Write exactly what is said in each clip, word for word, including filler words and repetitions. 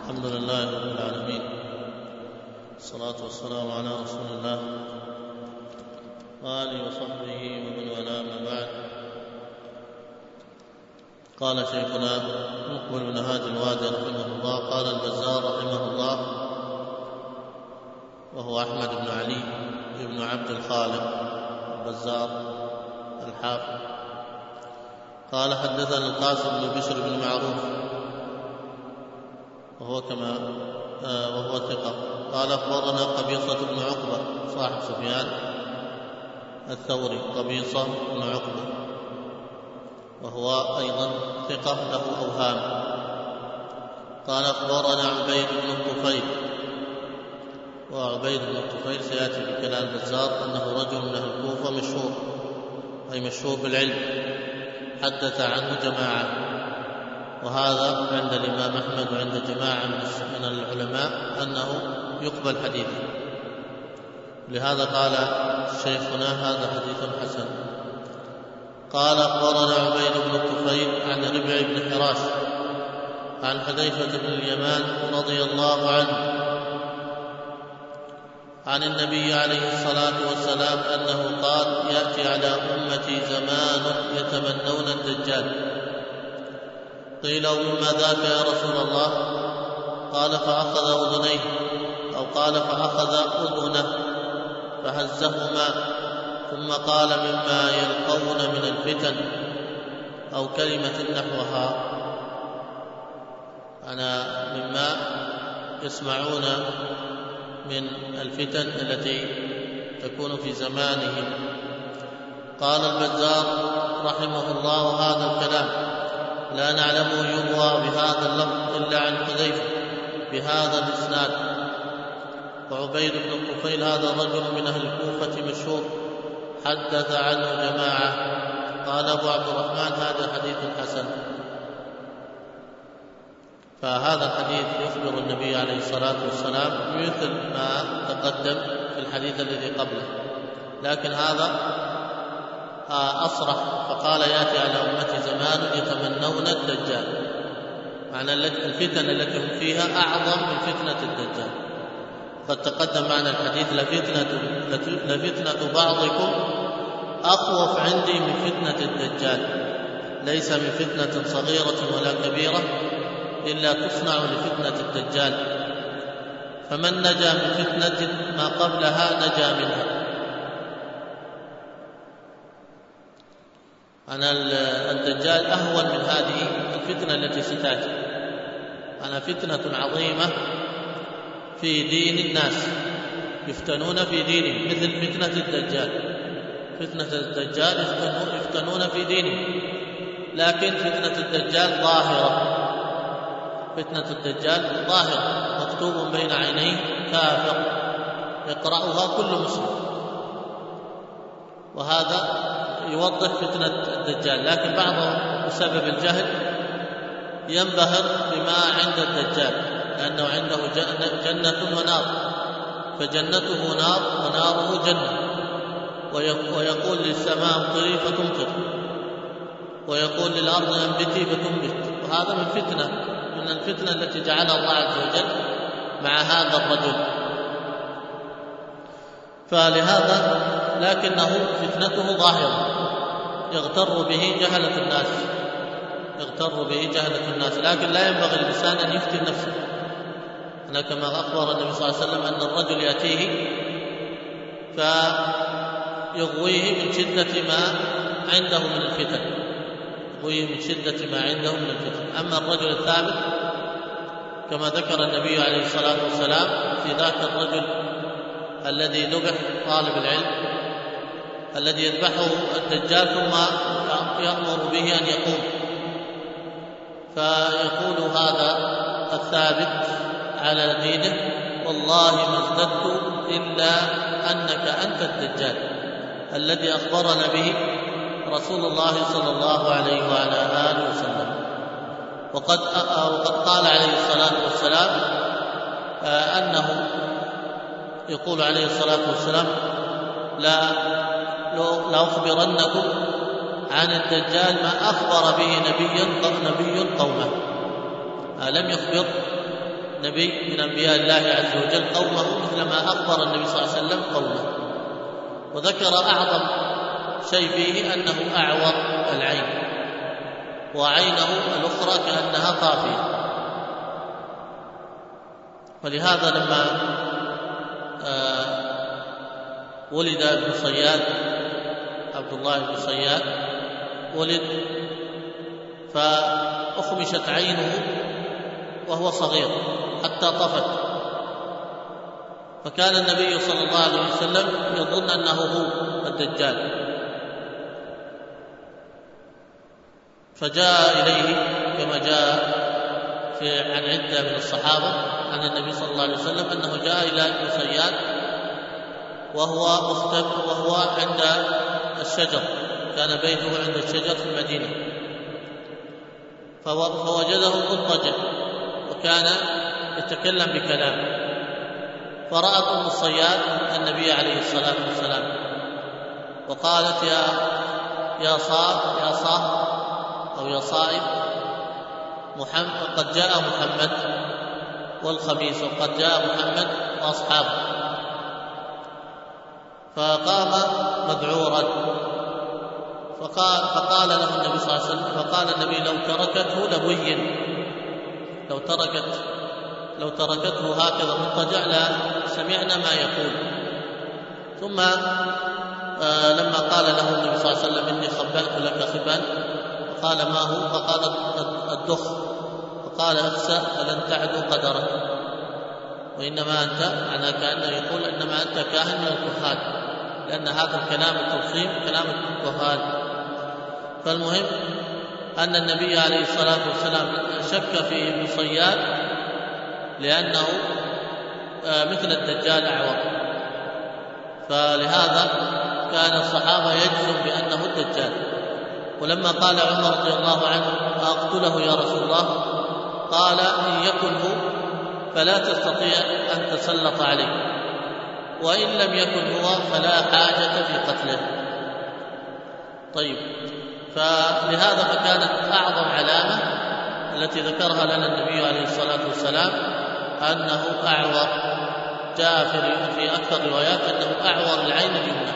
الحمد لله رب العالمين، الصلاة والسلام على رسول الله وآله وصحبه ومن والاه، ما بعد. قال شيخنا مقبل بن هادي الوادي رحمه الله: قال البزار رحمه الله، وهو أحمد بن علي بن عبد الخالق البزار الحافظ، قال: حدثنا القاسم بن بشر بن معروف وهو كما آه وهو ثقة، قال: أخبرنا قبيصة بن عقبة صاحب سفيان الثوري، قبيصة بن عقبة، وهو أيضا ثقة له أوهام. قال: أخبرنا عبيد بن الطفيل، وعبيد بن الطفيل سيأتي بكلام البزار أنه رجل من أهل الكوفة مشهور، أي مشهور بالعلم، حدث عنه جماعة، وهذا عند الإمام أحمد وعند جماعة من العلماء أنه يقبل حديثه، لهذا قال شيخنا هذا حديث حسن. قال: أخبرنا عبيد بن الطفيل عن ربع بن حراش عن حذيفة بن اليمان رضي الله عنه عن النبي عليه الصلاة والسلام أنه قال: يأتي على أمتي زمان يتمنون الدجال. قيل: ومما ذاك يا رسول الله؟ قال: فأخذ أذنيه، أو قال فأخذ أذنه فهزهما، ثم قال: مما يلقون من الفتن، أو كلمة نحوها، أنا مما يسمعون من الفتن التي تكون في زمانهم. قال البزار رحمه الله: هذا الكلام لا نعلمه يروى بهذا اللفظ إلا عن حذيفة بهذا الإسناد. وعبيد بن الطفيل هذا رجل من أهل الكوفة مشهور، حدث عنه جماعة. قال أبو عبد الرحمن: هذا حديث حسن. فهذا الحديث يخبر النبي عليه الصلاة والسلام مثل ما تقدم في الحديث الذي قبله، لكن هذا أصرح، فقال: يأتي على أمتي زمان يتمنون الدجال، معنى الفتن التي هم فيها أعظم من فتنة الدجال. قد تقدم معنا الحديث: لفتنة, لفتنة بعضكم أخوف عندي من فتنة الدجال، ليس من فتنة صغيرة ولا كبيرة إلا تصنع لفتنة الدجال، فمن نجا من فتنة ما قبلها نجا منها. أنا الدجال أهون من هذه الفتنة التي ستأتي، أنا فتنة عظيمة في دين الناس، يفتنون في دينهم، مثل فتنة الدجال. فتنة الدجال يفتنون في دينهم، لكن فتنة الدجال ظاهرة، فتنة الدجال ظاهرة، مكتوب بين عينيه كافر يقرأها كل مسلم، وهذا يوضح فتنة الدجال. لكن بعضهم بسبب الجهل ينبهر بما عند الدجال، لأنه عنده جنة ونار، فجنته نار وناره جنة، ويقول للسماء امطري فتمطر، ويقول للأرض انبتي فتنبت، وهذا من فتنة من الفتنة التي جعلها الله عز وجل مع هذا الرجل. فلهذا لكنه فتنته ظاهرة، يغتر به جهلة الناس، يغتر به جهلة الناس، لكن لا ينبغي الإنسان أن يفتن نفسه. أنا كما أخبر النبي صلى الله عليه وسلم أن الرجل يأتيه فيغويه من شدة ما عنده من الفتن، يغويه من شدة ما عنده من الفتن. أما الرجل الثابت كما ذكر النبي عليه الصلاة والسلام في ذاك الرجل الذي ذبح طالب العلم، الذي يذبحه الدجال ثم يأمر به أن يقوم، فيقول هذا الثابت على دينه: والله ما ازددت إلا أنك أنت الدجال الذي أخبرنا به رسول الله صلى الله عليه وعلى آله وسلم. وقد, وقد قال عليه الصلاة والسلام أنه يقول عليه الصلاة والسلام: لا لأخبرنكم عن الدجال ما أخبر به نبي نبي قومه. لم يخبر نبي من أنبياء الله عز وجل قومه مثل ما أخبر النبي صلى الله عليه وسلم قومه. وذكر أعظم شيء فيه أنه أعور العين، وعينه الأخرى كأنها طافية. ولهذا لما آه ولد ابن صياد، عبد الله بن صياد ولد فأخمشت عينه وهو صغير حتى طفت، فكان النبي صلى الله عليه وسلم يظن أنه هو الدجال، فجاء إليه كما جاء في عن عدة من الصحابة عن النبي صلى الله عليه وسلم أنه جاء إلى ابن صياد وهو مختب وهو عند الشجر، كان بيته عند الشجر في المدينة، فوجده مضطجع وكان يتكلم بكلام، فرأت أم الصياد النبي عليه الصلاة والسلام وقالت يا يا صاحب يا صاحب أو يا صائب محمد، قد جاء محمد والخميس، وقد جاء محمد وأصحابه. فقام مذعورا فقال, فقال له النبي صلى الله عليه وسلم، فقال النبي لو تركته لبين، لو تركت لو تركته هكذا مضطجع لسمعنا ما يقول. ثم آه لما قال له النبي صلى الله عليه وسلم إني خبأت لك خبا، قال ما هو؟ فقال الدخ، فقال اخسأ فلن تعدو قدرك، وإنما أنت، معناه كأنه يقول إنما أنت كاهن من الكهان، لأن هذا الكلام التوصيف كلام الكهان. فالمهم أن النبي عليه الصلاة والسلام شك في ابن صياد لأنه مثل الدجال أعور، فلهذا كان الصحابة يجزم بأنه الدجال. ولما قال عمر رضي الله عنه أقتله يا رسول الله، قال إن يكن هو فلا تستطيع أن تسلط عليه، وإن لم يكن هو فلا حاجة في قتله. طيب، فلهذا فكانت أعظم علامة التي ذكرها لنا النبي عليه الصلاة والسلام أنه أعور، جاء في أكثر الروايات أنه أعور العين اليمنى.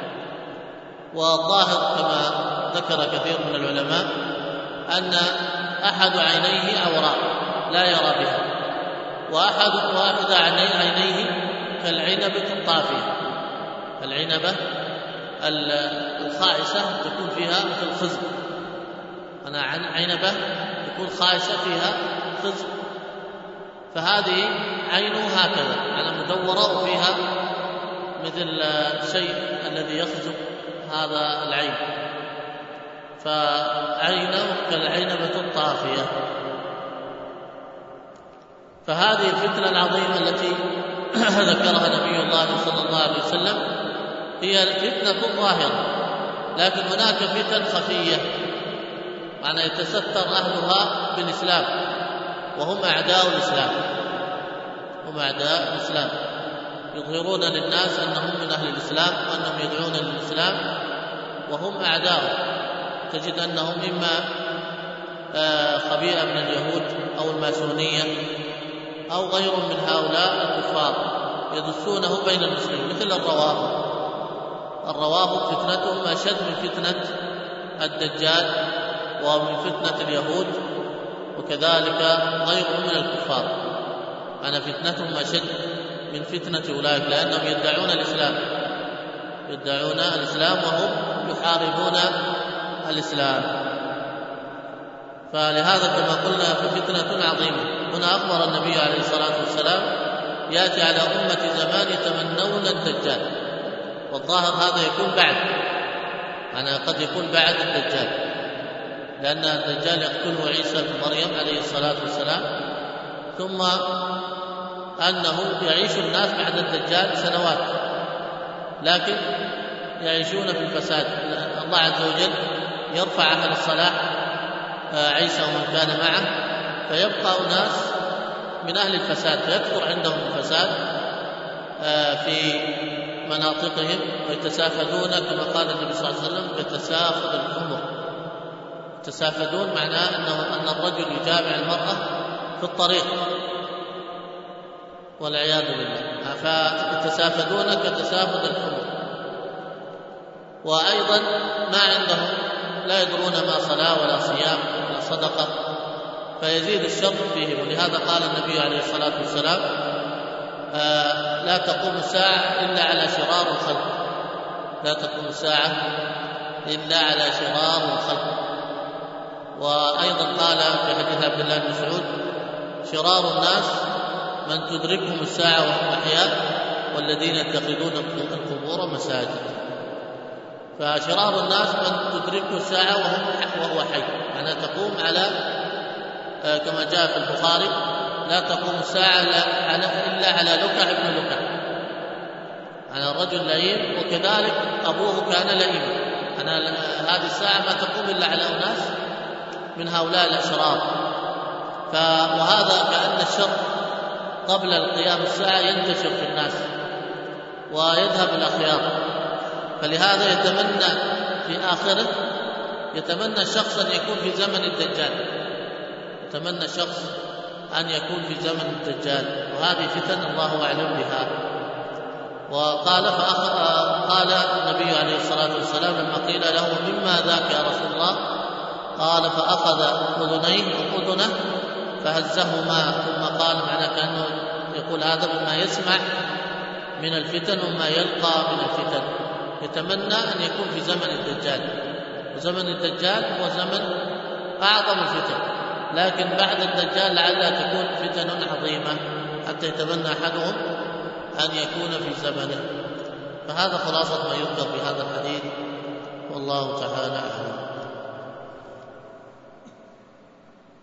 والظاهر كما ذكر كثير من العلماء أن أحد عينيه عوراء لا يرى بها، وأحد واحد عينيه كالعنبة الطافية، العنبة الخائسة تكون فيها مثل خزب، أنا عنبة تكون خائسة فيها خزب، فهذه عينه هكذا على مدورة وفيها مثل الشيء الذي يخزب هذا العين، فعينه كالعنبة الطافية. فهذه الفتنة العظيمة التي ذكرها نبي الله صلى الله عليه وسلم هي فتنة ظاهرة، لكن هناك فتن خفية، معنى يتستر أهلها بالإسلام، وهم أعداء الإسلام، هم أعداء الإسلام، يظهرون للناس أنهم من أهل الإسلام وأنهم يدعون للإسلام وهم أعداء. تجد أنهم إما خبيئة من اليهود أو الماسونية أو غير من هؤلاء الكفار يدسونه بين المسلمين، مثل الروافض. الروافض فتنتهم أشد من فتنة الدجال ومن فتنة اليهود، وكذلك غيرهم من الكفار، أنا فتنتهم أشد من فتنة أولئك، لأنهم يدعون الإسلام يدعون الإسلام وهم يحاربون الإسلام. فلهذا كما قلنا ففتنة عظيمة. هنا أخبر النبي عليه الصلاة والسلام يأتي على أمة زمان يتمنون الدجال، والظاهر هذا يكون بعد، أنا قد يكون بعد الدجال، لأن الدجال يقتله عيسى بن مريم عليه الصلاة والسلام، ثم أنه يعيش الناس بعد الدجال سنوات، لكن يعيشون في الفساد. الله عز وجل يرفع أهل الصلاح عيسى ومن كان معه، فيبقى ناس من أهل الفساد، فيكثر عندهم الفساد في مناطقهم، ويتسافدون كما قال النبي صلى الله عليه وسلم كتسافد الحمر. يتسافدون معناه أنه أن الرجل يجامع المرأة في الطريق، والعياذ بالله. فيتسافدون كتسافد الحمر. وأيضا ما عندهم، لا يدرون ما صلاة ولا صيام ولا صدقة، فيزيد الشر فيهم. ولهذا قال النبي عليه الصلاة والسلام: آه لا تقوم الساعة إلا على شرار الخلق، لا تقوم الساعة إلا على شرار الخلق. وأيضا قال في حديث عبد الله بن مسعود: شرار الناس من تدركهم الساعة وهم أحياء والذين يتخذون القبور مساجد. فشرار الناس من تدركه الساعة وهم وهو حي، يعني تقوم على آه كما جاء في البخاري: لا تقوم الساعة إلا على لكع ابن لكع، على الرجل لئيم، وكذلك أبوه كان لئيما. أنا هذه الساعة ما تقوم إلا على أناس من هؤلاء الأشرار. وهذا كأن الشر قبل القيام الساعة ينتشر في الناس ويذهب الأخيار. فلهذا يتمنى في آخره، يتمنى الشخص أن يكون في زمن الدجال، يتمنى الشخص أن يكون في زمن الدجال. وهذه فتن الله أعلم بها. وقال قال النبي عليه الصلاة والسلام لما قيل له: مما ذاك يا رسول الله؟ قال: فأخذ أذنيه وأذنه فهزهما، ثم قال، معنى كأنه يقول هذا مما يسمع من الفتن وما يلقى من الفتن. يتمنى أن يكون في زمن الدجال، وزمن الدجال هو زمن أعظم الفتن، لكن بعد الدجال لعلها تكون فتن عظيمة حتى يتمنى أحدهم أن يكون في زمنه. فهذا خلاصة ما يذكر في هذا الحديث، والله تعالى أعلم.